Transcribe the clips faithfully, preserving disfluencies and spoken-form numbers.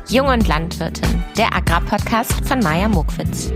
Jung und Landwirtin, der Agrarpodcast von Maja Mokwitz.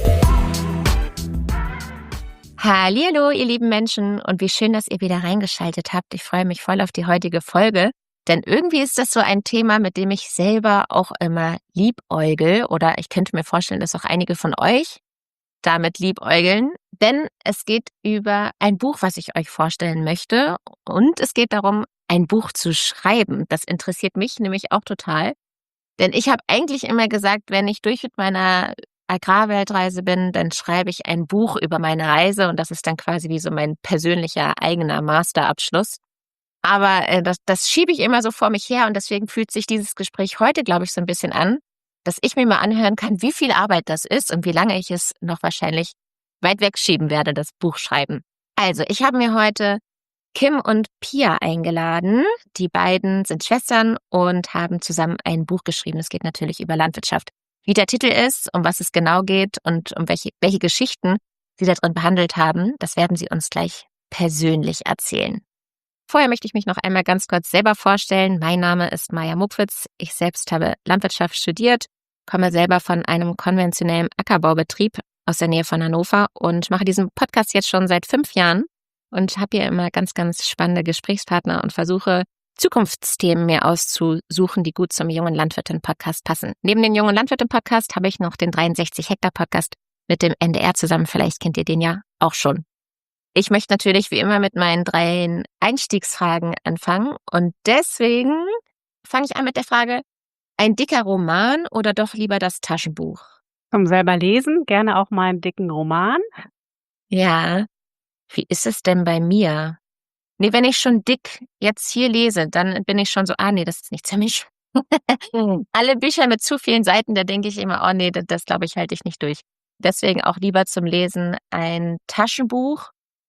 Hallihallo, ihr lieben Menschen, und wie schön, dass ihr wieder reingeschaltet habt. Ich freue mich voll auf die heutige Folge, denn irgendwie ist das so ein Thema, mit dem ich selber auch immer liebäugel, oder ich könnte mir vorstellen, dass auch einige von euch damit liebäugeln, denn es geht über ein Buch, was ich euch vorstellen möchte, und es geht darum, ein Buch zu schreiben. Das interessiert mich nämlich auch total, denn ich habe eigentlich immer gesagt, wenn ich durch mit meiner Agrarweltreise bin, dann schreibe ich ein Buch über meine Reise, und das ist dann quasi wie so mein persönlicher eigener Masterabschluss. Aber äh, das, das schiebe ich immer so vor mich her, und deswegen fühlt sich dieses Gespräch heute, glaube ich, so ein bisschen an, dass ich mir mal anhören kann, wie viel Arbeit das ist und wie lange ich es noch wahrscheinlich weit wegschieben werde, das Buch schreiben. Also, ich habe mir heute Kim und Pia eingeladen. Die beiden sind Schwestern und haben zusammen ein Buch geschrieben. Es geht natürlich über Landwirtschaft. Wie der Titel ist, um was es genau geht und um welche, welche Geschichten sie da drin behandelt haben, das werden sie uns gleich persönlich erzählen. Vorher möchte ich mich noch einmal ganz kurz selber vorstellen. Mein Name ist Maja Mokwitz. Ich selbst habe Landwirtschaft studiert, komme selber von einem konventionellen Ackerbaubetrieb aus der Nähe von Hannover und mache diesen Podcast jetzt schon seit fünf Jahren und habe hier immer ganz, ganz spannende Gesprächspartner und versuche, Zukunftsthemen mir auszusuchen, die gut zum Jungen Landwirtin-Podcast passen. Neben dem Jungen Landwirtin-Podcast habe ich noch den dreiundsechzig Hektar Podcast mit dem N D R zusammen. Vielleicht kennt ihr den ja auch schon. Ich möchte natürlich wie immer mit meinen drei Einstiegsfragen anfangen, und deswegen fange ich an mit der Frage: Ein dicker Roman oder doch lieber das Taschenbuch? Zum selber lesen, gerne auch mal einen dicken Roman. Ja, wie ist es denn bei mir? Nee, wenn ich schon dick jetzt hier lese, dann bin ich schon so, ah nee, das ist nichts für mich. Alle Bücher mit zu vielen Seiten, da denke ich immer, oh nee, das, das glaube ich, halte ich nicht durch. Deswegen auch lieber zum Lesen ein Taschenbuch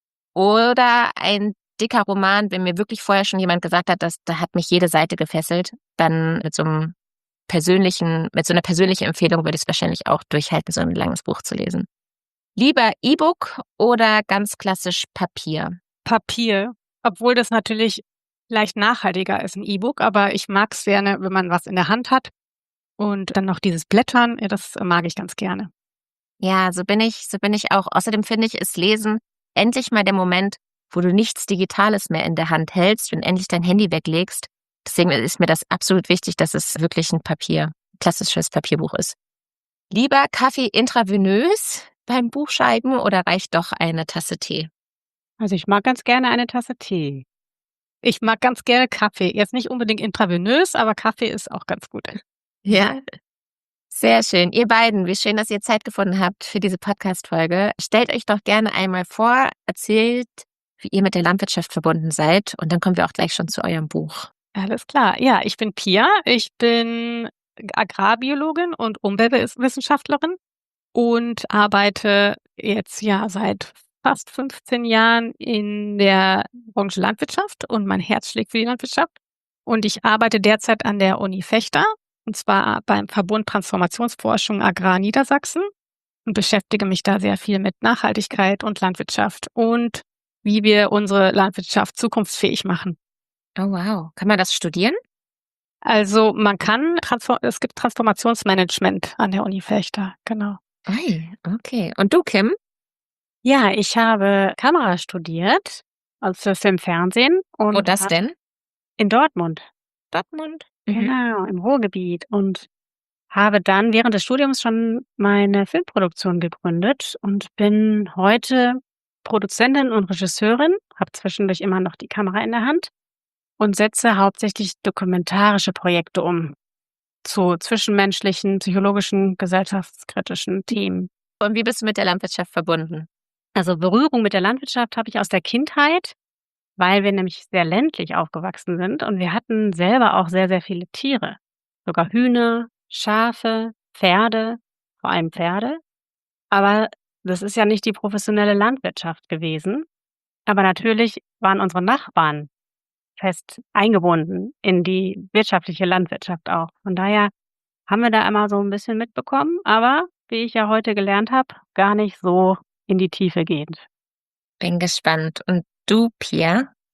oder ein dicker Roman, wenn mir wirklich vorher schon jemand gesagt hat, dass da hat mich jede Seite gefesselt, dann mit so einem persönlichen, mit so einer persönlichen Empfehlung würde ich es wahrscheinlich auch durchhalten, so ein langes Buch zu lesen. Lieber E-Book oder ganz klassisch Papier? Papier, obwohl das natürlich leicht nachhaltiger ist, ein E-Book, aber ich mag es gerne, wenn man was in der Hand hat und dann noch dieses Blättern, ja, das mag ich ganz gerne. Ja, so bin ich, so bin ich auch. Außerdem finde ich, ist Lesen endlich mal der Moment, wo du nichts Digitales mehr in der Hand hältst und endlich dein Handy weglegst. Deswegen ist mir das absolut wichtig, dass es wirklich ein Papier, klassisches Papierbuch ist. Lieber Kaffee intravenös beim Buchschreiben oder reicht doch eine Tasse Tee? Also ich mag ganz gerne eine Tasse Tee. Ich mag ganz gerne Kaffee. Jetzt nicht unbedingt intravenös, aber Kaffee ist auch ganz gut. Ja, sehr schön. Ihr beiden, wie schön, dass ihr Zeit gefunden habt für diese Podcast-Folge. Stellt euch doch gerne einmal vor, erzählt, wie ihr mit der Landwirtschaft verbunden seid, und dann kommen wir auch gleich schon zu eurem Buch. Alles klar. Ja, ich bin Pia. Ich bin Agrarbiologin und Umweltwissenschaftlerin und arbeite jetzt ja seit fast fünfzehn Jahren in der Branche Landwirtschaft, und mein Herz schlägt für die Landwirtschaft. Und ich arbeite derzeit an der Uni Vechta, und zwar beim Verbund Transformationsforschung Agrar Niedersachsen, und beschäftige mich da sehr viel mit Nachhaltigkeit und Landwirtschaft und wie wir unsere Landwirtschaft zukunftsfähig machen. Oh wow. Kann man das studieren? Also man kann, Transform- es gibt Transformationsmanagement an der Uni Vechta, genau. Ei, okay. Und du, Kim? Ja, ich habe Kamera studiert, also für Film, Fernsehen. Und Wo das hab- denn? In Dortmund, Dortmund? genau, im Ruhrgebiet. Und habe dann während des Studiums schon meine Filmproduktion gegründet und bin heute Produzentin und Regisseurin, habe zwischendurch immer noch die Kamera in der Hand und setze hauptsächlich dokumentarische Projekte um zu zwischenmenschlichen, psychologischen, gesellschaftskritischen Themen. Und wie bist du mit der Landwirtschaft verbunden? Also Berührung mit der Landwirtschaft habe ich aus der Kindheit, weil wir nämlich sehr ländlich aufgewachsen sind und wir hatten selber auch sehr, sehr viele Tiere. Sogar Hühner, Schafe, Pferde, vor allem Pferde. Aber das ist ja nicht die professionelle Landwirtschaft gewesen. Aber natürlich waren unsere Nachbarn fest eingebunden in die wirtschaftliche Landwirtschaft auch. Von daher haben wir da immer so ein bisschen mitbekommen, aber wie ich ja heute gelernt habe, gar nicht so in die Tiefe gehend. Bin gespannt. Und du, Pia?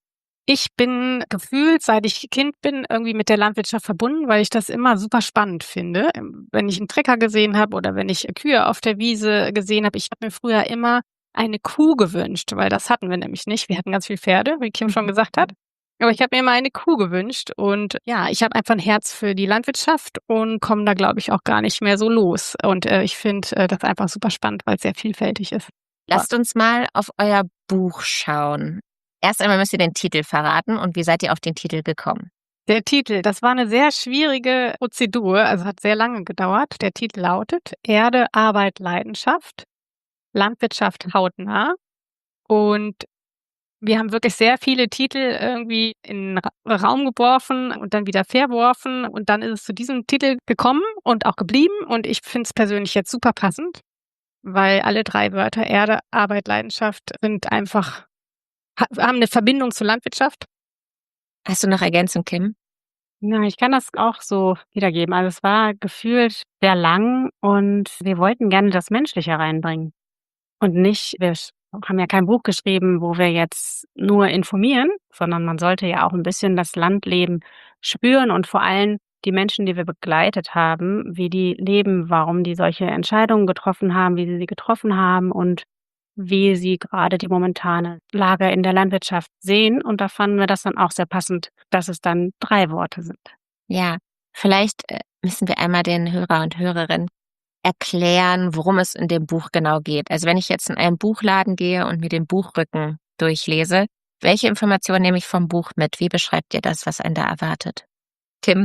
Ich bin gefühlt, seit ich Kind bin, irgendwie mit der Landwirtschaft verbunden, weil ich das immer super spannend finde. Ähm, wenn ich 'n Trecker gesehen habe oder wenn ich Kühe auf der Wiese gesehen habe. Ich habe mir früher immer eine Kuh gewünscht, weil das hatten wir nämlich nicht. Wir hatten ganz viel Pferde, wie Kim schon gesagt hat. Aber ich habe mir immer eine Kuh gewünscht und ja, ich habe einfach 'n Herz für die Landwirtschaft und komme da, glaube ich, auch gar nicht mehr so los. Und, äh, ich finde, äh, das einfach super spannend, weil's sehr vielfältig ist. Ja. Lasst uns mal auf euer Buch schauen. Erst einmal müsst ihr den Titel verraten und wie seid ihr auf den Titel gekommen? Der Titel, das war 'ne sehr schwierige Prozedur, also, hat sehr lange gedauert. Der Titel lautet: „Erde, Arbeit, Leidenschaft. Landwirtschaft hautnah.“ Und wir haben wirklich sehr viele Titel irgendwie in 'n Ra Raum geworfen und dann wieder verworfen und dann ist es zu diesem Titel gekommen und auch geblieben und ich finde es persönlich jetzt super passend, weil alle drei Wörter Erde, Arbeit, Leidenschaft sind einfach ha haben 'ne Verbindung zur Landwirtschaft. Hast du noch Ergänzung, Kim? Ja, ich kann das auch so wiedergeben. Also, es war gefühlt sehr lang und wir wollten gerne das Menschliche reinbringen. Und nicht wir sch haben ja kein Buch geschrieben, wo wir jetzt nur informieren, sondern man sollte ja auch 'n bisschen das Landleben spüren und vor allem die Menschen, die wir begleitet haben, wie die leben, warum die solche Entscheidungen getroffen haben, wie sie sie getroffen haben und wie sie grade die momentane Lage in der Landwirtschaft sehen. Und da fanden wir das dann auch sehr passend, dass es dann drei Worte sind. Ja, vielleicht, äh, müssen wir einmal den Hörer und Hörerinnen erklären, worum es in dem Buch genau geht. Also, wenn ich jetzt in einen Buchladen gehe und mir den Buchrücken durchlese, welche Informationen nehme ich vom Buch mit? Wie beschreibt ihr das, was einen da erwartet? Kim?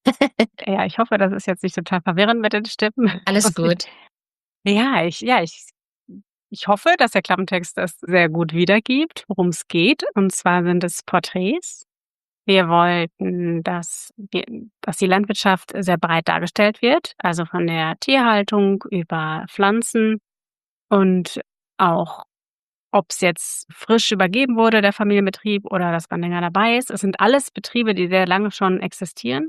Ja, ich hoffe, das ist jetzt nicht total verwirrend mit den Stimmen. Alles gut. Ja, ich ja, ich ich hoffe, dass der Klappentext das sehr gut wiedergibt, worum's geht. Und zwar sind es Porträts. Wir wollten, dass wir dass die Landwirtschaft sehr breit dargestellt wird, also, von der Tierhaltung über Pflanzen und auch ob's jetzt frisch übergeben wurde, der Familienbetrieb, oder dass man länger dabei ist. Es sind alles Betriebe, die sehr lange schon existieren.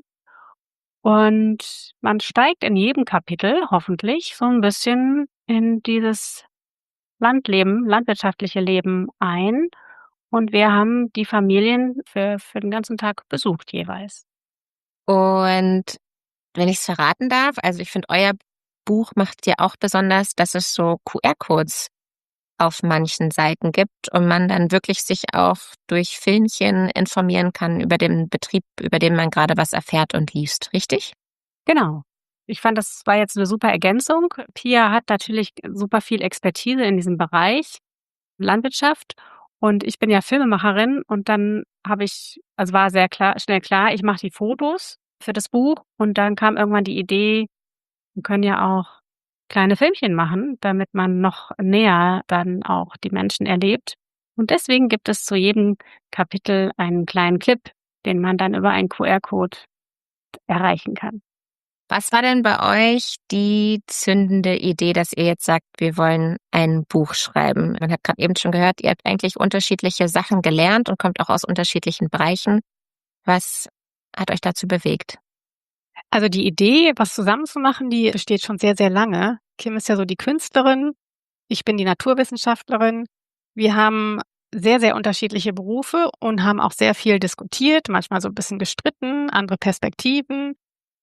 Und man steigt in jedem Kapitel hoffentlich so 'n bisschen in dieses Landleben, landwirtschaftliche Leben ein. Und wir haben die Familien für für den ganzen Tag besucht jeweils. Und wenn ich's verraten darf, also, ich finde, euer Buch macht ja auch besonders, dass es so QR-Codes auf manchen Seiten gibt und man dann wirklich sich auch durch Filmchen informieren kann über den Betrieb, über den man grade was erfährt und liest, richtig? Genau. Ich fand, das war jetzt 'ne super Ergänzung. Pia hat natürlich super viel Expertise in diesem Bereich Landwirtschaft und ich bin ja Filmemacherin und dann habe ich also, war sehr klar schnell klar, ich mache die Fotos für das Buch und dann kam irgendwann die Idee, wir können ja auch kleine Filmchen machen, damit man noch näher dann auch die Menschen erlebt. Und deswegen gibt es zu jedem Kapitel einen kleinen Clip, den man dann über einen QR-Code erreichen kann. Was war denn bei euch die zündende Idee, dass ihr jetzt sagt: „Wir wollen ein Buch schreiben?“ Man hat grad eben schon gehört, ihr habt eigentlich unterschiedliche Sachen gelernt und kommt auch aus unterschiedlichen Bereichen. Was hat euch dazu bewegt? Also, die Idee, was zusammen zu machen, die besteht schon sehr, sehr lange. Kim ist ja so die Künstlerin, ich bin die Naturwissenschaftlerin. Wir haben sehr, sehr unterschiedliche Berufe und haben auch sehr viel diskutiert, manchmal so 'n bisschen gestritten, andere Perspektiven.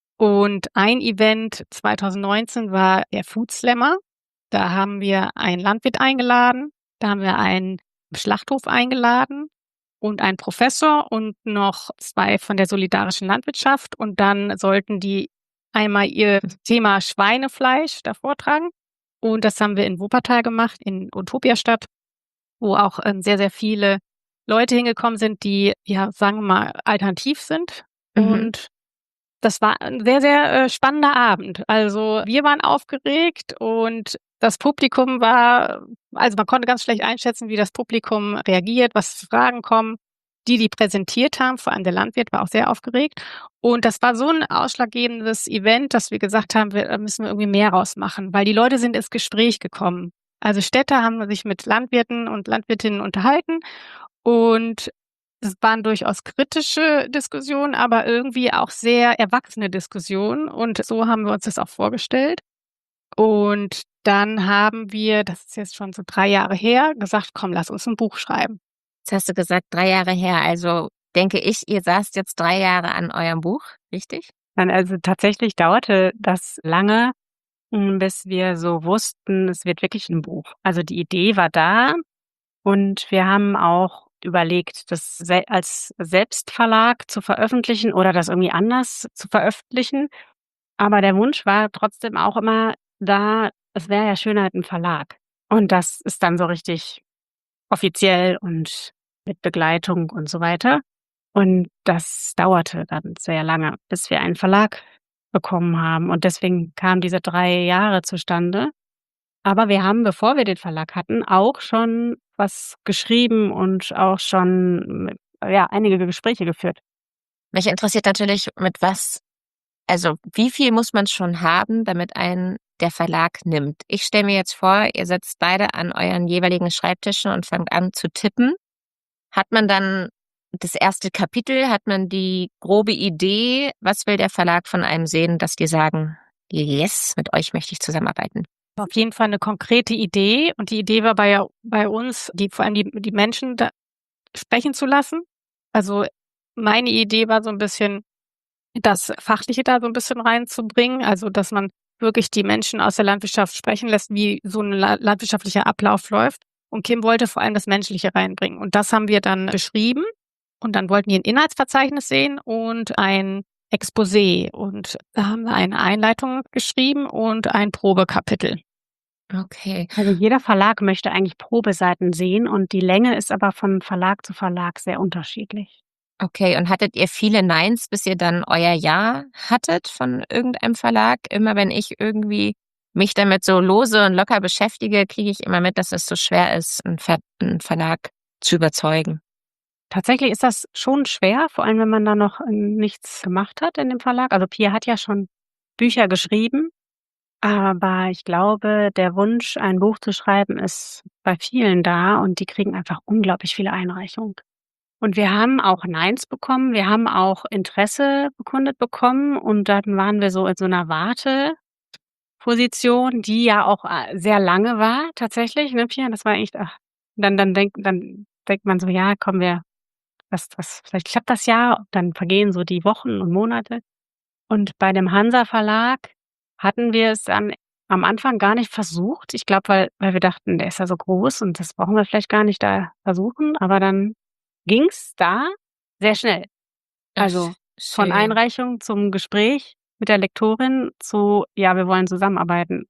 Und ein Event zweitausendneunzehn war der Food Slammer. Da haben wir einen Landwirt eingeladen, da haben wir einen Schlachthof eingeladen und einen Professor und noch zwei von der solidarischen Landwirtschaft. Und dann sollten die einmal ihr Thema Schweinefleisch da vortragen. Und das haben wir in Wuppertal gemacht, in Utopiastadt, wo auch, ähm, sehr, sehr viele Leute hingekommen sind, die, ja, sagen wir mal, alternativ sind. Mhm. Und das war 'n sehr, sehr, äh, spannender Abend. Also, wir waren aufgeregt und das Publikum war also, man konnte ganz schlecht einschätzen, wie das Publikum reagiert, was für Fragen kommen. Die, die präsentiert haben, vor allem der Landwirt, war auch sehr aufgeregt. Und das war so 'n ausschlaggebendes Event, dass wir gesagt haben: „Wir da müssen wir irgendwie mehr raus machen“, weil die Leute sind ins Gespräch gekommen. Also, Städter haben sich mit Landwirten und Landwirtinnen unterhalten und es waren durchaus kritische Diskussionen, aber irgendwie auch sehr erwachsene Diskussionen. Und so haben wir uns das auch vorgestellt. Und dann haben wir, das ist jetzt schon so drei Jahre her, gesagt: „Komm, lass uns 'n Buch schreiben.“ Jetzt hast du gesagt, drei Jahre her. Also denke ich, ihr saßt jetzt drei Jahre an eurem Buch, richtig? Nein, also tatsächlich dauerte das lange, hm, bis wir so wussten, es wird wirklich 'n Buch. Also die Idee war da und wir haben auch überlegt, das sel als Selbstverlag zu veröffentlichen oder das irgendwie anders zu veröffentlichen. Aber der Wunsch war trotzdem auch immer da, es wäre ja schöner mit 'nem Verlag. Und das ist dann so richtig offiziell und mit Begleitung und so weiter. Und das dauerte dann sehr lange, bis wir einen Verlag bekommen haben. Und deswegen kamen diese drei Jahre zustande. Aber wir haben, bevor wir den Verlag hatten, auch schon was geschrieben und auch schon, m ja, einige Gespräche geführt. Mich interessiert natürlich, mit was also wie viel muss man schon haben, damit einen der Verlag nimmt? Ich stelle mir jetzt vor, ihr sitzt beide an euren jeweiligen Schreibtischen und fangt an zu tippen. Hat man dann das erste Kapitel? Hat man die grobe Idee? Was will der Verlag von einem sehen, dass die sagen: „Yes, mit euch möchte ich zusammenarbeiten?“ Auf jeden Fall 'ne konkrete Idee und die Idee war bei bei uns, die vor allem die die Menschen da sprechen zu lassen. Also, meine Idee war so 'n bisschen, das Fachliche da so 'n bisschen reinzubringen, also, dass man wirklich die Menschen aus der Landwirtschaft sprechen lässt, wie so 'n la landwirtschaftlicher Ablauf läuft. Und Kim wollte vor allem das Menschliche reinbringen. Und das haben wir dann beschrieben. Und dann wollten die 'n Inhaltsverzeichnis sehen und ein Exposé. Und da haben wir eine Einleitung geschrieben und ein Probekapitel. Okay. Also, jeder Verlag möchte eigentlich Probeseiten sehen und die Länge ist aber von Verlag zu Verlag sehr unterschiedlich. Okay, und hattet ihr viele Neins, bis ihr dann euer Ja hattet von irgendeinem Verlag? Immer wenn ich irgendwie mich damit so lose und locker beschäftige, kriege ich immer mit, dass es so schwer ist, 'n Ver 'n Verlag zu überzeugen. Tatsächlich ist das schon schwer, vor allem, wenn man da noch, ähm, nichts gemacht hat in dem Verlag. Also, Pia hat ja schon Bücher geschrieben, aber ich glaube, der Wunsch, ein Buch zu schreiben, ist bei vielen da und die kriegen einfach unglaublich viele Einreichungen. Und wir haben auch Neins bekommen. Wir haben auch Interesse bekundet bekommen und dann waren wir so in so 'ner Warteposition, die ja auch, äh, sehr lange war tatsächlich, ne, Pia? Das war echt ach, dann dann denkt dann denkt man so: „Ja, komm, wir was was vielleicht klappt das ja.“ Und dann vergehen so die Wochen und Monate. Und bei dem Hansa-Verlag hatten wir es dann am Anfang gar nicht versucht. Ich glaube, weil weil wir dachten, der ist ja so groß und das brauchen wir vielleicht gar nicht da versuchen, aber dann ging's da sehr schnell. Ach, Also, von schön. Einreichung zum Gespräch mit der Lektorin zu: „Ja, wir wollen zusammenarbeiten.“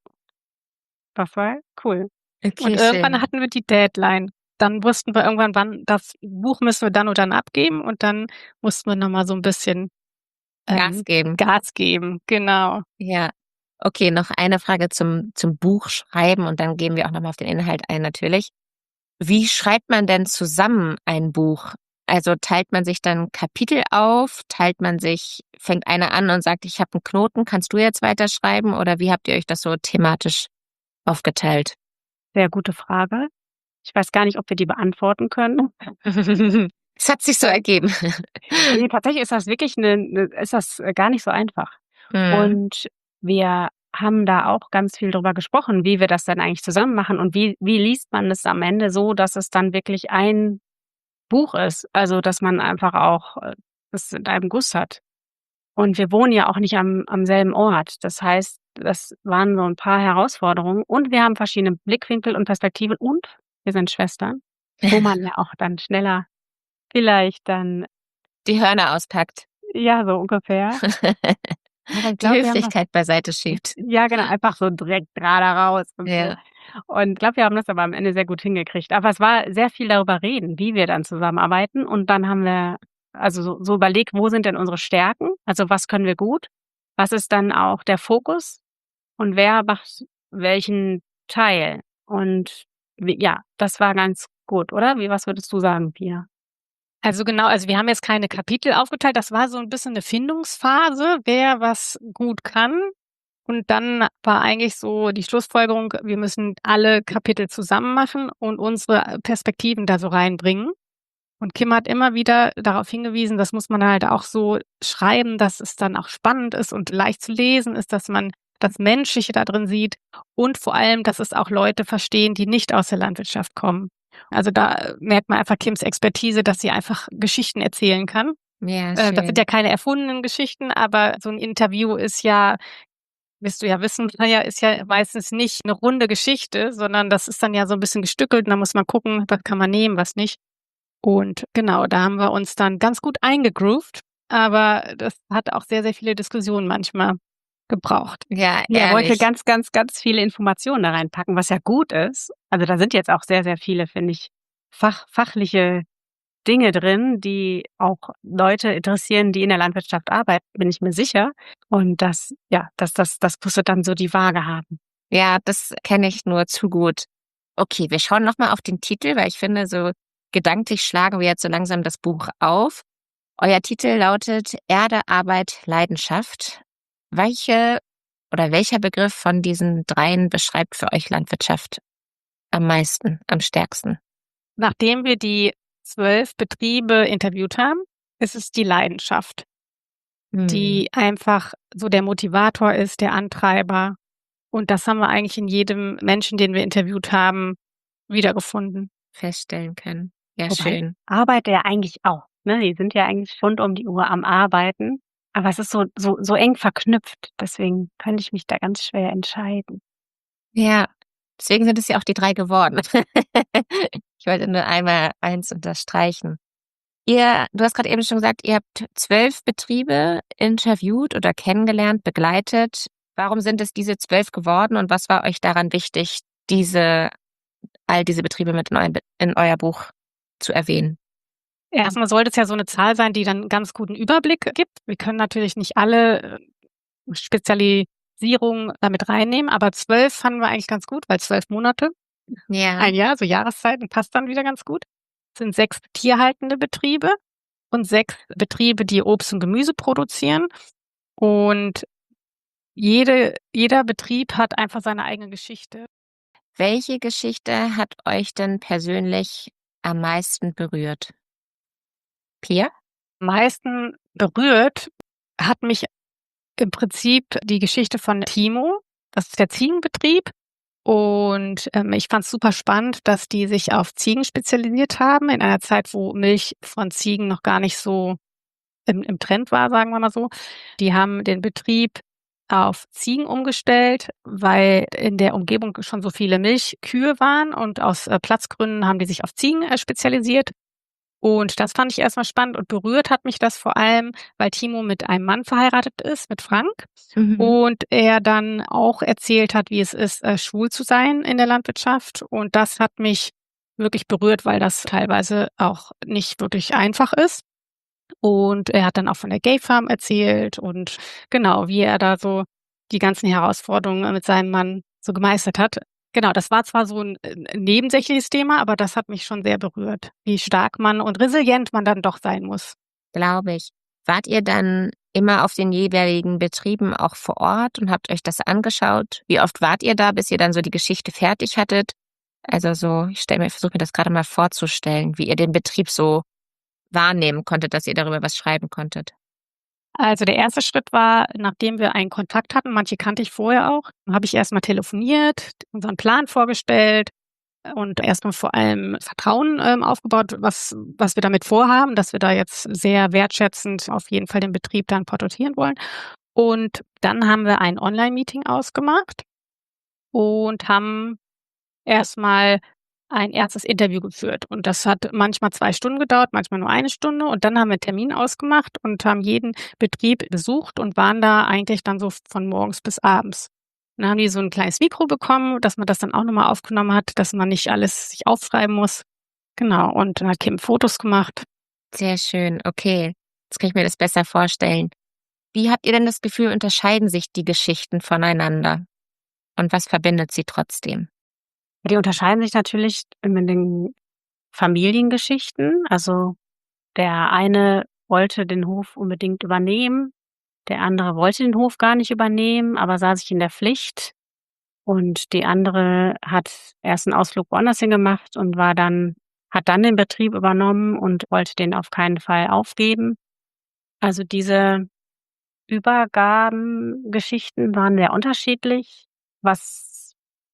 Das war cool. Und Okay, irgendwann schön. hatten wir die Deadline. Dann wussten wir irgendwann, wann das Buch müssen wir dann und dann abgeben und dann mussten wir noch mal so 'n bisschen, Gas ähm, geben. Gas geben, genau. Ja. Okay, noch eine Frage zum zum Buchschreiben und dann gehen wir auch noch mal auf den Inhalt ein natürlich. Wie schreibt man denn zusammen ein Buch? Also, teilt man sich dann Kapitel auf? Teilt man sich fängt einer an und sagt: „Ich habe 'n Knoten, kannst du jetzt weiterschreiben?“ Oder wie habt ihr euch das so thematisch aufgeteilt? Sehr gute Frage. Ich weiß gar nicht, ob wir die beantworten können. Es hat sich so ergeben. Ne, tatsächlich ist das wirklich 'ne 'ne ist das, äh, gar nicht so einfach. Mhm. Und wir haben da auch ganz viel drüber gesprochen, wie wir das denn eigentlich zusammen machen und wie wie liest man es am Ende so, dass es dann wirklich ein Buch ist. Also, dass man einfach auch, äh, es in einem Guss hat. Und wir wohnen ja auch nicht am am selben Ort. Das heißt, das waren so 'n paar Herausforderungen und wir haben verschiedene Blickwinkel und Perspektiven und wir sind Schwestern, wo man ja auch dann schneller vielleicht dann Die Hörner auspackt. Ja, so ungefähr. Aber ich Die glaube, wir haben das Höflichkeit beiseite schiebt. ja, genau, einfach so direkt grade raus und so. Ja. Und glaube, wir haben das aber am Ende sehr gut hingekriegt. Aber es war sehr viel darüber reden, wie wir dann zusammenarbeiten. Und dann haben wir also so so überlegt, wo sind denn unsere Stärken? Also, was können wir gut? Was ist dann auch der Fokus? Und wer macht welchen Teil? Und w ja, das war ganz gut, oder? Wie was würdest du sagen, Pia? Also, genau, also, wir haben jetzt keine Kapitel aufgeteilt. Das war so 'n bisschen 'ne Findungsphase, wer was gut kann. Und dann war eigentlich so die Schlussfolgerung, wir müssen alle Kapitel zusammen machen und unsere Perspektiven da so reinbringen. Und Kim hat immer wieder darauf hingewiesen, das muss man halt auch so schreiben, dass es dann auch spannend ist und leicht zu lesen ist, dass man das Menschliche da drin sieht und vor allem, dass es auch Leute verstehen, die nicht aus der Landwirtschaft kommen. Also, da merkt man einfach Kims Expertise, dass sie einfach Geschichten erzählen kann. Ja, Äh, das sind schön. ja keine erfundenen Geschichten, aber so 'n Interview ist ja, wirst du ja wissen, na ja, ist ja meistens nicht 'ne runde Geschichte, sondern das ist dann ja so 'n bisschen gestückelt und da muss man gucken, was kann man nehmen, was nicht. Und genau, da haben wir uns dann ganz gut eingegroovt, aber das hat auch sehr, sehr viele Diskussionen manchmal gebraucht. Ja, Ja, wollte ehrlich. ganz, ganz, ganz viele Informationen da reinpacken, was ja gut ist. Also, da sind jetzt auch sehr, sehr viele, finde ich, fach fachliche Dinge drin, die auch Leute interessieren, die in der Landwirtschaft arbeiten, bin ich mir sicher. Und das ja, das das das musste dann so die Waage haben. Ja, das kenne ich nur zu gut. Okay, wir schauen noch mal auf den Titel, weil ich finde, so gedanklich schlagen wir jetzt so langsam das Buch auf. Euer Titel lautet „Erde, Arbeit, Leidenschaft“. Welche oder welcher Begriff von diesen dreien beschreibt für euch Landwirtschaft am meisten, am stärksten? Nachdem wir die zwölf Betriebe interviewt haben, ist es die Leidenschaft, Mhm, die einfach so der Motivator ist, der Antreiber. Und das haben wir eigentlich in jedem Menschen, den wir interviewt haben, wiedergefunden. feststellen können. Ja, Wobei schön. Arbeit ja eigentlich auch, ne? Die sind ja eigentlich rund um die Uhr am Arbeiten, aber es ist so so so eng verknüpft, deswegen könnte ich mich da ganz schwer entscheiden. Ja, deswegen sind es ja auch die drei geworden. Ich wollte nur einmal eins unterstreichen. Ihr du hast grad eben schon gesagt, ihr habt zwölf Betriebe interviewt oder kennengelernt, begleitet. Warum sind es diese zwölf geworden und was war euch daran wichtig, diese all diese Betriebe mit in euer in euer Buch zu erwähnen? Erst mal sollte es ja so 'ne Zahl sein, die dann 'n ganz guten Überblick gibt. Wir können natürlich nicht alle, äh, Spezialisierungen da mit reinnehmen, aber zwölf fanden wir eigentlich ganz gut, weil zwölf Monate, Ja. ein Jahr, so Jahreszeiten passt dann wieder ganz gut. Es sind sechs tierhaltende Betriebe und sechs Betriebe, die Obst und Gemüse produzieren. Und jede jeder Betrieb hat einfach seine eigene Geschichte. Welche Geschichte hat euch denn persönlich am meisten berührt? Pia? Am meisten berührt hat mich im Prinzip die Geschichte von Timo. Das ist der Ziegenbetrieb. Und, ähm, ich fand's super spannend, dass die sich auf Ziegen spezialisiert haben in einer Zeit, wo Milch von Ziegen noch gar nicht so im im Trend war, sagen wir mal so. Die haben den Betrieb auf Ziegen umgestellt, weil in der Umgebung schon so viele Milchkühe waren und aus, äh, Platzgründen haben die sich auf Ziegen, äh, spezialisiert. Und das fand ich erst mal spannend und berührt hat mich das vor allem, weil Timo mit einem Mann verheiratet ist, mit Frank, Mhm. und er dann auch erzählt hat, wie es ist, äh, schwul zu sein in der Landwirtschaft. Und das hat mich wirklich berührt, weil das teilweise auch nicht wirklich einfach ist. Und er hat dann auch von der Gay Farm erzählt und genau, wie er da so die ganzen Herausforderungen mit seinem Mann so gemeistert hat. Genau, das war zwar so 'n, äh, nebensächliches Thema, aber das hat mich schon sehr berührt, wie stark man und resilient man dann doch sein muss. Glaube ich. Wart ihr dann immer auf den jeweiligen Betrieben auch vor Ort und habt euch das angeschaut? Wie oft wart ihr da, bis ihr dann so die Geschichte fertig hattet? Also so, ich stelle mir versuche mir das grade mal vorzustellen, wie ihr den Betrieb so wahrnehmen konntet, dass ihr darüber was schreiben konntet. Also, der erste Schritt war, nachdem wir einen Kontakt hatten, manche kannte ich vorher auch, habe ich erst mal telefoniert, unseren Plan vorgestellt und erst mal vor allem Vertrauen, ähm, aufgebaut, was was wir damit vorhaben, dass wir da jetzt sehr wertschätzend auf jeden Fall den Betrieb dann porträtieren wollen. Und dann haben wir ein Online-Meeting ausgemacht und haben erst mal ein erstes Interview geführt. Und das hat manchmal zwei Stunden gedauert, manchmal nur eine Stunde. Und dann haben wir 'n Termin ausgemacht und haben jeden Betrieb besucht und waren da eigentlich dann so von morgens bis abends. Dann haben die so 'n kleines Mikro bekommen, dass man das dann auch noch mal aufgenommen hat, dass man nicht alles sich aufschreiben muss. Genau, und dann hat Kim Fotos gemacht. Sehr schön, okay. Jetzt kann ich mir das besser vorstellen. Wie habt ihr denn das Gefühl, unterscheiden sich die Geschichten voneinander? Und was verbindet sie trotzdem? Die unterscheiden sich natürlich in den Familiengeschichten. Also, der eine wollte den Hof unbedingt übernehmen, der andere wollte den Hof gar nicht übernehmen, aber sah sich in der Pflicht. Und die andere hat erst 'n Ausflug woanders hin gemacht und war dann hat dann den Betrieb übernommen und wollte den auf keinen Fall aufgeben. Also, diese Übergabengeschichten waren sehr unterschiedlich, was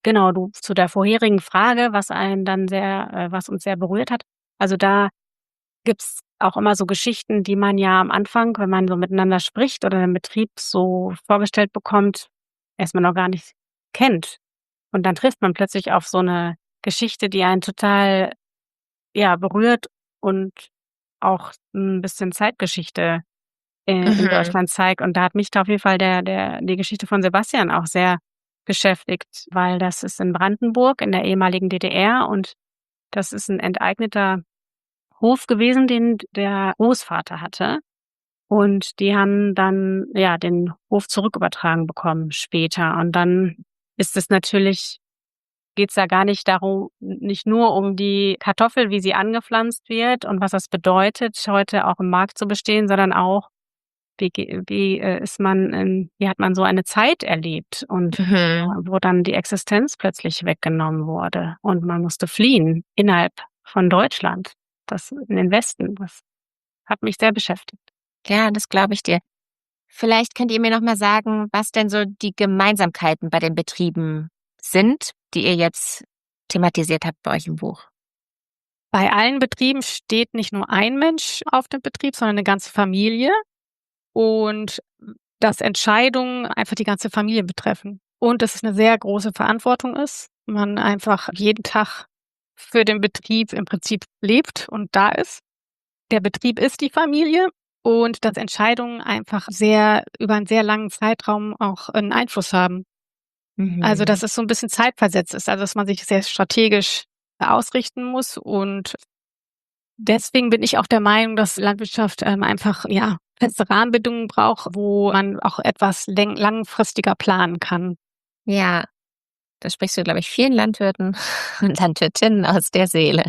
Genau, du zu der vorherigen Frage, was einen dann sehr äh, was uns sehr berührt hat. Also, da gibt's auch immer so Geschichten, die man ja am Anfang, wenn man so miteinander spricht oder den Betrieb so vorgestellt bekommt, erst mal noch gar nicht kennt. Und dann trifft man plötzlich auf so 'ne Geschichte, die einen total, ja, berührt und auch 'n bisschen Zeitgeschichte, äh, in Mhm. Deutschland zeigt. Und da hat mich da auf jeden Fall der der die Geschichte von Sebastian auch sehr beschäftigt, weil das ist in Brandenburg in der ehemaligen D D R und das ist 'n enteigneter Hof gewesen, den d der Großvater hatte. Und die haben dann, ja, den Hof zurückübertragen bekommen später. Und dann ist es natürlich geht's da gar nicht darum n nicht nur um die Kartoffel, wie sie angepflanzt wird und was das bedeutet, heute auch im Markt zu bestehen, sondern auch, wie ge wie, äh, ist man in wie hat man so eine Zeit erlebt und, ja, Mhm. wo dann die Existenz plötzlich weggenommen wurde und man musste fliehen innerhalb von Deutschland, das in den Westen. Das hat mich sehr beschäftigt. Ja, das glaube ich dir. Vielleicht könnt ihr mir noch mal sagen, was denn so die Gemeinsamkeiten bei den Betrieben sind, die ihr jetzt thematisiert habt bei euch im Buch? Bei allen Betrieben steht nicht nur ein Mensch auf dem Betrieb, sondern 'ne ganze Familie und dass Entscheidungen einfach die ganze Familie betreffen und dass es 'ne sehr große Verantwortung ist. Man einfach jeden Tag für den Betrieb im Prinzip lebt und da ist. Der Betrieb ist die Familie und dass Entscheidungen einfach sehr über 'n sehr langen Zeitraum auch 'n Einfluss haben. Also, Mhm. dass es so 'n bisschen zeitversetzt ist, also, dass man sich sehr strategisch ausrichten muss und deswegen bin ich auch der Meinung, dass Landwirtschaft, ähm, einfach, ja, feste Rahmenbedingungen braucht, wo man auch etwas läng langfristiger planen kann. Ja, da sprichst du, glaube ich, vielen Landwirten und Landwirtinnen aus der Seele.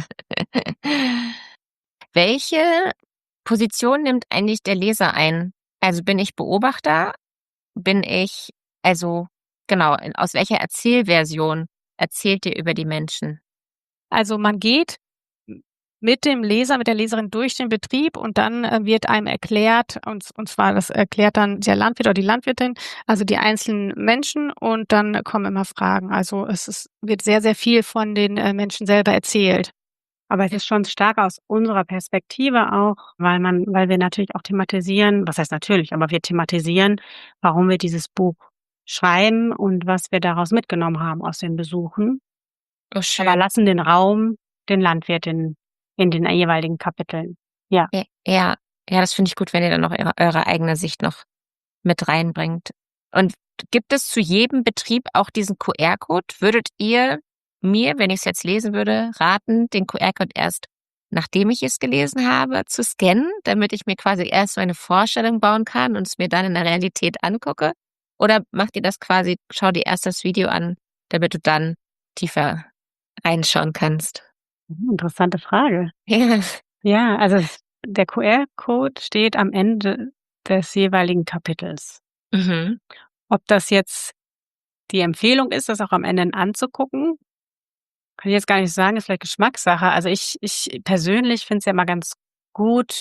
Welche Position nimmt eigentlich der Leser ein? Also, bin ich Beobachter? Bin ich also, genau, in aus welcher Erzählversion erzählt ihr über die Menschen? Also, man geht m mit dem Leser, mit der Leserin durch den Betrieb und dann, äh, wird einem erklärt und z und zwar das erklärt dann der Landwirt oder die Landwirtin, also, die einzelnen Menschen und dann kommen immer Fragen. Also, es ist wird sehr, sehr viel von den, äh, Menschen selber erzählt. Aber es ist schon stark aus unserer Perspektive auch, weil man weil wir natürlich auch thematisieren was heißt natürlich, aber wir thematisieren, warum wir dieses Buch schreiben und was wir daraus mitgenommen haben aus den Besuchen. Oh, Aber schön. lassen den Raum den Landwirtinnen in den jeweiligen Kapiteln. Ja. J ja. Ja, das finde ich gut, wenn ihr dann noch eure eure eigene Sicht noch mit reinbringt. Und gibt es zu jedem Betrieb auch diesen QR-Code? Würdet ihr mir, wenn ich's jetzt lesen würde, raten, den QR-Code erst, nachdem ich es gelesen habe, zu scannen, damit ich mir quasi erst so eine Vorstellung bauen kann und es mir dann in der Realität angucke? Oder macht ihr das quasi schau dir erst das Video an, damit du dann tiefer reinschauen kannst? Mhm, interessante Frage. Ja. Ja, also, es der QR-Code steht am Ende des jeweiligen Kapitels. Mhm. Ob das jetzt die Empfehlung ist, das auch am Ende anzugucken kann ich jetzt gar nicht sagen, ist vielleicht Geschmackssache. Also, ich ich persönlich finde es ja immer ganz gut,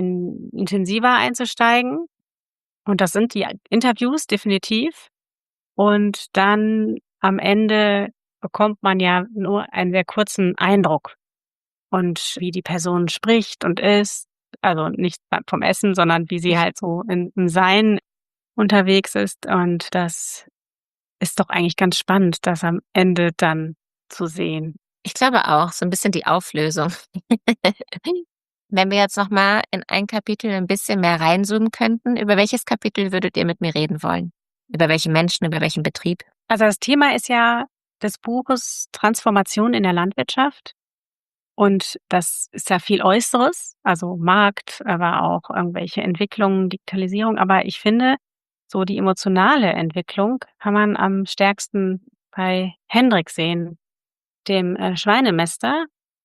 in intensiver einzusteigen und das sind die Interviews definitiv. Und dann am Ende bekommt man ja nur einen sehr kurzen Eindruck und wie die Person spricht und ist, also, nicht beim vom Essen, sondern wie sie halt so in im Sein unterwegs ist und das ist doch eigentlich ganz spannend, das am Ende dann zu sehen. Ich glaube auch, so 'n bisschen die Auflösung. Wenn wir jetzt noch mal in ein Kapitel 'n bisschen mehr reinzoomen könnten, über welches Kapitel würdet ihr mit mir reden wollen? Über welche Menschen, über welchen Betrieb? Also, das Thema ist ja des Buches Transformation in der Landwirtschaft und das ist ja viel Äußeres, also, Markt, aber auch irgendwelche Entwicklungen, Digitalisierung. Aber ich finde, so die emotionale Entwicklung kann man am stärksten bei Hendrik sehen, dem, äh, Schweinemäster,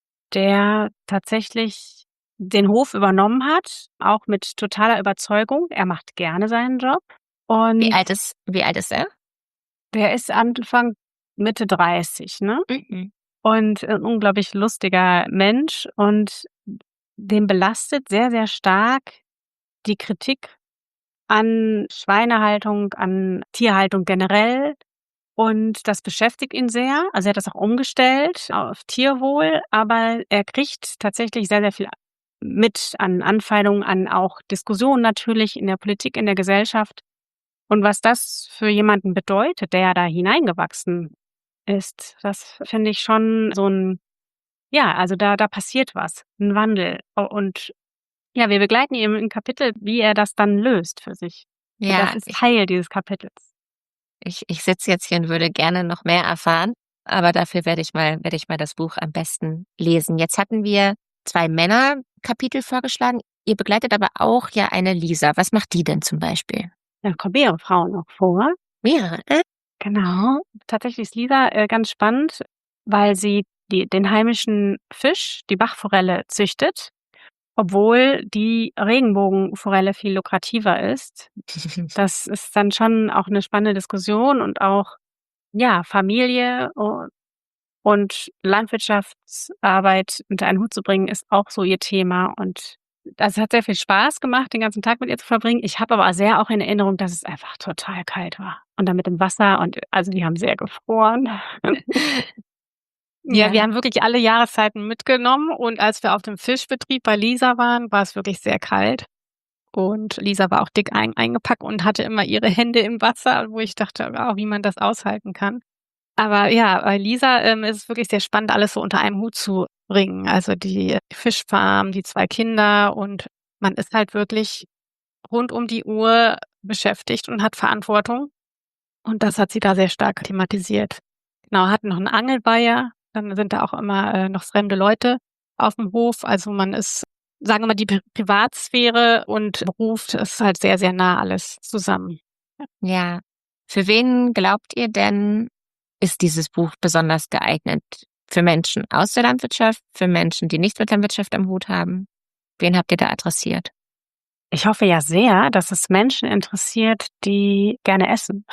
der tatsächlich den Hof übernommen hat, auch mit totaler Überzeugung. Er macht gerne seinen Job Wie und alt ist wie alt ist er? der ist Anfang, Mitte dreißig, ne? Mhm. Und 'n unglaublich lustiger Mensch und den belastet sehr, sehr stark die Kritik an Schweinehaltung, an Tierhaltung generell. Und das beschäftigt ihn sehr. Also, er hat das auch umgestellt auf Tierwohl, aber er kriegt tatsächlich sehr, sehr viel mit an Anfeindungen, an auch Diskussionen natürlich in der Politik, in der Gesellschaft. Und was das für jemanden bedeutet, der da hineingewachsen ist, das finde ich schon so 'n ja, also da da passiert was, 'n Wandel. U und ja, wir begleiten ihn im Kapitel, wie er das dann löst für sich. Und das Ja, ist ich Teil dieses Kapitels. ich ich sitze jetzt hier und würde gerne noch mehr erfahren, aber dafür werde ich mal werde ich mal das Buch am besten lesen. Jetzt hatten wir zwei Männerkapitel vorgeschlagen. Ihr begleitet aber auch ja eine Lisa. Was macht die denn zum Beispiel? Da kommen mehrere Frauen noch vor. Mehrere? Genau. Tatsächlich ist Lisa, äh, ganz spannend, weil sie die den heimischen Fisch, die Bachforelle, züchtet, obwohl die Regenbogenforelle viel lukrativer ist. Das ist dann schon auch 'ne spannende Diskussion und auch, ja, Familie u und Landwirtschaftsarbeit unter einen Hut zu bringen, ist auch so ihr Thema. Und das hat sehr viel Spaß gemacht, den ganzen Tag mit ihr zu verbringen. Ich habe aber sehr auch in Erinnerung, dass es einfach total kalt war. Und dann mit dem Wasser und also, die haben sehr gefroren. Ja, wir Ja. haben wirklich alle Jahreszeiten mitgenommen und als wir auf dem Fischbetrieb bei Lisa waren, war's wirklich sehr kalt. Und Lisa war auch dick ein eingepackt und hatte immer ihre Hände im Wasser, wo ich dachte: „Wow, wie man das aushalten kann.“ Aber ja, bei Lisa, ähm, ist es wirklich sehr spannend, alles so unter einem Hut zu bringen. Also, die Fischfarm, die zwei Kinder und man ist halt wirklich rund um die Uhr beschäftigt und hat Verantwortung. Und das hat sie da sehr stark thematisiert. Genau, hatten noch 'n Angelweiher, dann sind da auch immer, äh, noch fremde Leute auf'm Hof. Also, man ist sagen wir mal, die Pri Privatsphäre und Beruf, das ist halt sehr, sehr nah alles zusammen. Ja. Ja. Für wen glaubt ihr denn, ist dieses Buch besonders geeignet? Für Menschen aus der Landwirtschaft, für Menschen, die nichts mit Landwirtschaft am Hut haben? Wen habt ihr da adressiert? Ich hoffe ja sehr, dass es Menschen interessiert, die gerne essen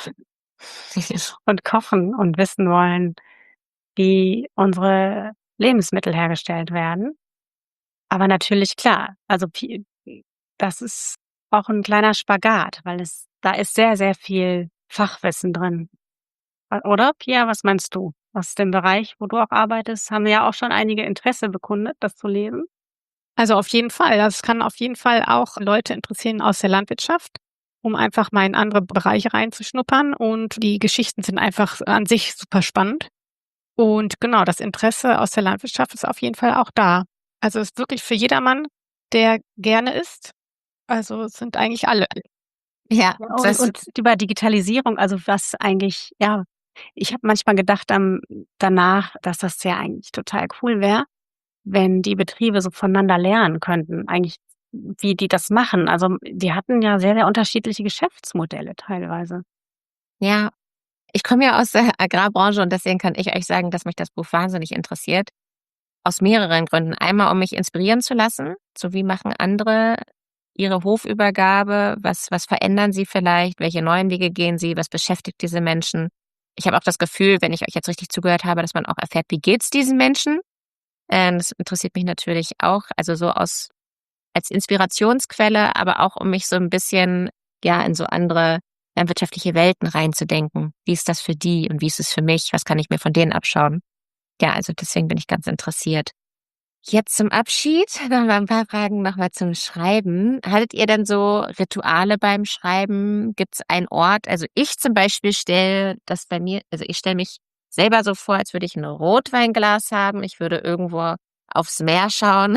und kochen und wissen wollen, wie unsere Lebensmittel hergestellt werden. Aber natürlich, klar, also pi das ist auch 'n kleiner Spagat, weil es da ist sehr, sehr viel Fachwissen drin. O oder, Pia, was meinst du? Aus dem Bereich, wo du auch arbeitest, haben ja auch schon einige Interesse bekundet, das zu lesen. Also, auf jeden Fall. Das kann auf jeden Fall auch Leute interessieren aus der Landwirtschaft, um einfach mal in andere Bereiche reinzuschnuppern. Und die Geschichten sind einfach an sich super spannend. Und genau, das Interesse aus der Landwirtschaft ist auf jeden Fall auch da. Also, ist wirklich für jedermann, der gerne isst. Also, es sind eigentlich alle. Ja, Ja, und das und über Digitalisierung, also was eigentlich ja, ich habe manchmal gedacht, ähm, danach, dass das ja eigentlich total cool wäre, wenn die Betriebe so voneinander lernen könnten, eigentlich, wie die das machen. Also, die hatten ja sehr, sehr unterschiedliche Geschäftsmodelle teilweise. Ja, ich komme ja aus der Agrarbranche und deswegen kann ich euch sagen, dass mich das Buch wahnsinnig interessiert. Aus mehreren Gründen. Einmal, um mich inspirieren zu lassen, so wie machen andere ihre Hofübergabe? Was was verändern sie vielleicht? Welche neuen Wege gehen sie? Was beschäftigt diese Menschen? Ich habe auch das Gefühl, wenn ich euch jetzt richtig zugehört habe, dass man auch erfährt, wie geht's diesen Menschen? Ähm, das interessiert mich natürlich auch, also so aus als Inspirationsquelle, aber auch, um mich so 'n bisschen, ja, in so andere landwirtschaftliche Welten reinzudenken. Wie ist das für die und wie ist es für mich? Was kann ich mir von denen abschauen? Ja, also deswegen bin ich ganz interessiert. Jetzt zum Abschied noch mal 'n paar Fragen noch mal zum Schreiben. Hattet ihr denn so Rituale beim Schreiben? Gibt's einen Ort also, ich zum Beispiel stelle das bei mir also, ich stelle mich selber so vor, als würde ich 'n Rotweinglas haben. Ich würde irgendwo aufs Meer schauen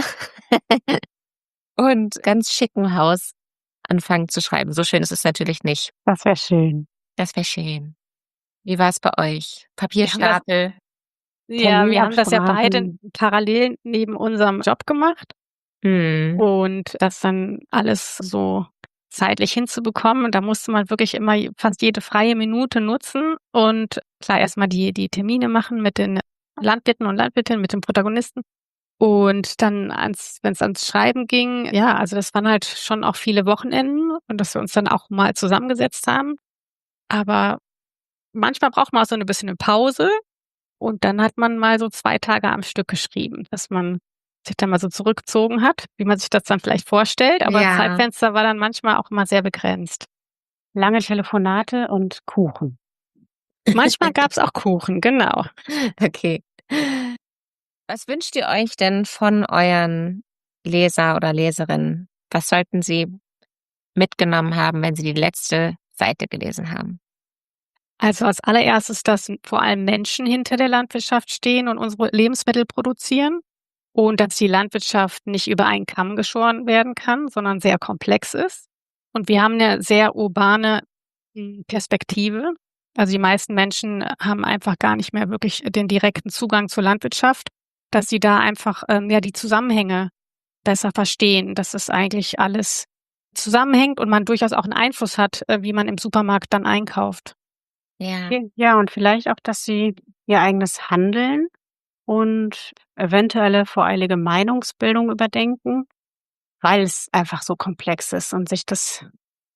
und ganz schick im Haus anfangen zu schreiben. So schön ist es natürlich nicht. Das wäre schön. Das wäre schön. Wie war's bei euch? Wir haben das Papierstapel? ja, wir haben das ja beide Terminabsprachen? parallel neben unserem Job gemacht. Mhm. Und das dann alles so zeitlich hinzubekommen, da musste man wirklich immer j fast jede freie Minute nutzen und klar, erst mal die die Termine machen mit den Landwirten und Landwirtinnen, mit den Protagonisten. Und dann ans wenn's ans Schreiben ging, ja, also das waren halt schon auch viele Wochenenden und dass wir uns dann auch mal zusammengesetzt haben. Aber manchmal braucht man auch so 'ne bisschen 'ne Pause und dann hat man mal so zwei Tage am Stück geschrieben, dass man sich dann mal so zurückgezogen hat, wie man sich das dann vielleicht vorstellt, aber Ja. Zeitfenster war dann manchmal auch immer sehr begrenzt. Lange Telefonate und Kuchen. Manchmal gab's auch Kuchen, genau. Okay. Was wünscht ihr euch denn von euren Leser oder Leserinnen? Was sollten sie mitgenommen haben, wenn sie die letzte Seite gelesen haben? Also, als Allererstes, dass vor allem Menschen hinter der Landwirtschaft stehen und unsere Lebensmittel produzieren und dass die Landwirtschaft nicht über einen Kamm geschoren werden kann, sondern sehr komplex ist. Und wir haben 'ne sehr urbane, hm, Perspektive. Also, die meisten Menschen haben einfach gar nicht mehr wirklich den direkten Zugang zur Landwirtschaft, dass sie da einfach, ähm, ja, die Zusammenhänge besser verstehen, dass das eigentlich alles zusammenhängt und man durchaus auch 'n Einfluss hat, äh, wie man im Supermarkt dann einkauft. Ja. J ja, und vielleicht auch, dass sie ihr eigenes Handeln und eventuelle voreilige Meinungsbildung überdenken, weil es einfach so komplex ist und sich das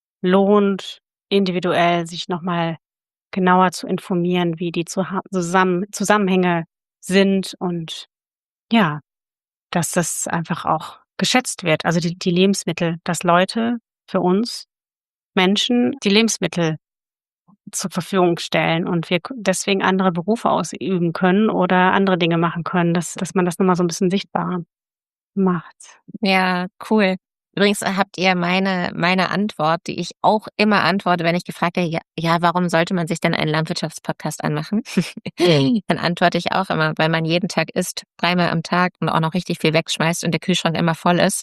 lohnt, individuell sich noch mal genauer zu informieren, wie die Zuha Zusammen Zusammenhänge sind und ja, dass das einfach auch geschätzt wird. Also, die die Lebensmittel, dass Leute für uns Menschen die Lebensmittel zur Verfügung stellen und wir k deswegen andere Berufe ausüben können oder andere Dinge machen können, dass dass man das noch mal so 'n bisschen sichtbarer macht. Ja, cool. Übrigens habt ihr meine meine Antwort, die ich auch immer antworte, wenn ich gefragt werde: „Ja ja, warum sollte man sich denn einen Landwirtschaftspodcast anmachen?“ Dann antworte ich auch immer: „Weil man jeden Tag isst, dreimal am Tag und auch noch richtig viel wegschmeißt und der Kühlschrank immer voll ist.“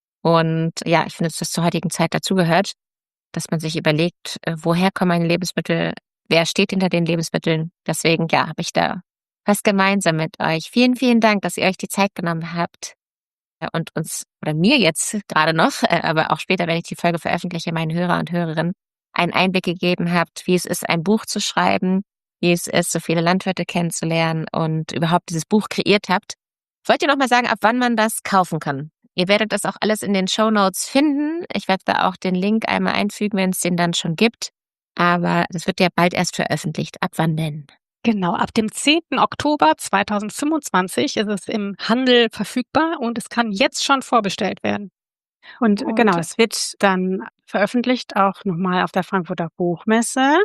Und ja, ich finde, dass das zur heutigen Zeit dazugehört, dass man sich überlegt, äh, woher kommen meine Lebensmittel? Wer steht hinter den Lebensmitteln? Deswegen, ja, habe ich da was gemeinsam mit euch. Vielen, vielen Dank, dass ihr euch die Zeit genommen habt, äh, und uns oder mir jetzt grade noch, äh, aber auch später, wenn ich die Folge veröffentliche, meinen Hörer und Hörerinnen einen Einblick gegeben habt, wie es ist, ein Buch zu schreiben, wie es ist, so viele Landwirte kennenzulernen und überhaupt dieses Buch kreiert habt. Wollt ihr noch mal sagen, ab wann man das kaufen kann? Ihr werdet das auch alles in den Shownotes finden. Ich werde da auch den Link einmal einfügen, wenn's den dann schon gibt, aber das wird ja bald erst veröffentlicht. Ab wann denn? Genau, ab dem zehnten Oktober zweitausendfünfundzwanzig ist es im Handel verfügbar und es kann jetzt schon vorbestellt werden. Und genau, Und es wird dann veröffentlicht auch noch mal auf der Frankfurter Buchmesse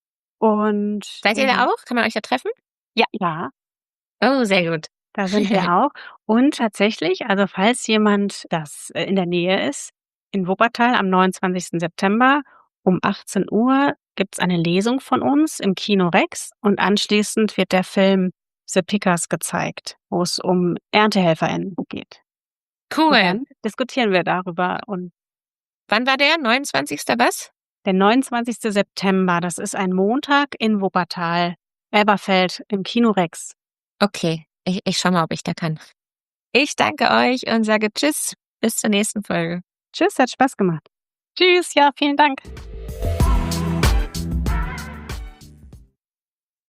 und Seid ihr da in auch? Kann man euch da treffen? Ja, ja. Oh, sehr gut. Da sind wir auch. Und tatsächlich, also, falls jemand das äh, in der Nähe ist, in Wuppertal am neunundzwanzigsten September um achtzehn Uhr gibt's eine Lesung von uns im Kino Rex und anschließend wird der Film „The Pickers“ gezeigt, wo es um ErntehelferInnen geht. Und Cool. dann diskutieren wir darüber und Wann war der? neunundzwanzigster was? Der neunundzwanzigste September, das ist ein Montag in Wuppertal, Elberfeld im Kino Rex. Okay, ich ich schaue mal, ob ich da kann. Ich danke euch und sage tschüss, bis zur nächsten Folge. Tschüss, hat Spaß gemacht. Tschüss, ja, vielen Dank.